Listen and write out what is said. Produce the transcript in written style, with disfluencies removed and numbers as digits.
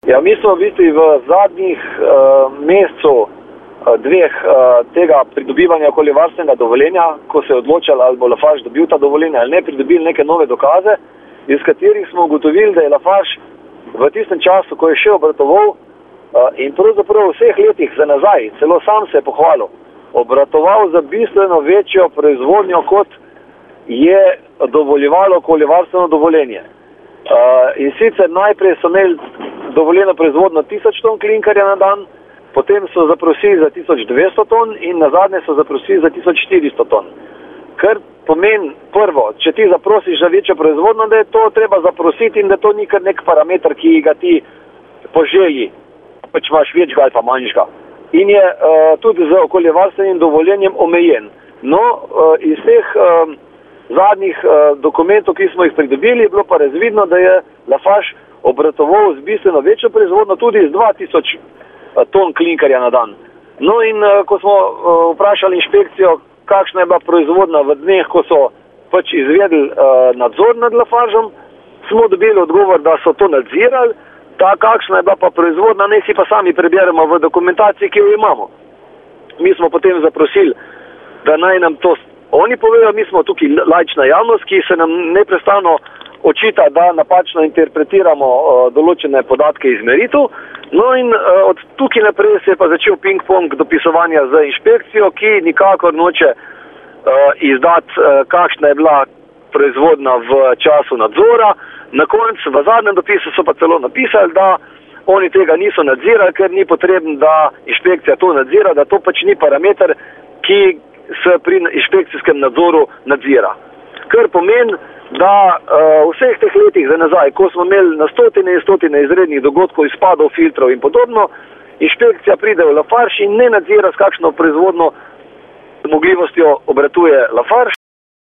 Ja, mi smo v bistvu v zadnjih mesecev dveh tega pridobivanja okoljevarstvenega dovoljenja, ko se je odločalo, ali bo Lafarge dobil ta dovoljenja ali ne, pridobili neke nove dokaze, iz katerih smo ugotovili, da je Lafarge v tistem času, ko je še obratoval in pravzaprav v vseh letih za nazaj, celo sam se je pohvalil, obratoval za bistveno večjo proizvodnjo, kot je dovoljevalo okoljevarstveno dovoljenje. In sicer najprej so imeli dovoljeno proizvodno 1000 ton klinkerja na dan, potem so zaprosili za 1200 ton in nazadnje so zaprosili za 1400 ton. Kar pomeni prvo, če ti zaprosiš za večjo proizvodno, da je to treba zaprositi in da to ni kar nek parameter, ki ga ti poželji, pač imaš večga ali pa manjšga. In je tudi z okoljevarstvenim dovoljenjem omejen. No, iz teh zadnjih dokumentov, ki smo jih pridobili, je bilo pa razvidno, da je Lafarge obratoval z bistveno večjo proizvodno, tudi z 2000 ton klinkerja na dan. No in ko smo vprašali inšpekcijo, kakšna je bila proizvodna v dneh, ko so pač izvedli nadzor nad Lafargeom, smo dobili odgovor, da so to nadzirali, da kakšna je bila pa proizvodna, naj si pa sami preberemo v dokumentaciji, ki jo imamo. Mi smo potem zaprosili, da naj nam to oni povejo, mi smo tukaj laična javnost, ki se nam neprestano očita, da napačno interpretiramo določene podatke iz meritev. No in od tukaj naprej se je pa začel ping-pong dopisovanja z inšpekcijo, ki nikakor noče izdati, kakšna je bila proizvodna v času nadzora. Na koncu, v zadnjem dopisu so pa celo napisali, da oni tega niso nadzirali, ker ni potreben, da inšpekcija to nadzira, da to pač ni parameter, ki se pri inšpekcijskem nadzoru nadzira. Kar pomeni, da vseh teh letih za nazaj, ko smo imeli na stotine in stotine izrednih dogodkov, izpadov, filtrov in podobno, inšpekcija pride v Lafarge in ne nadzira, s kakšno proizvodno zmogljivostjo obratuje Lafarge.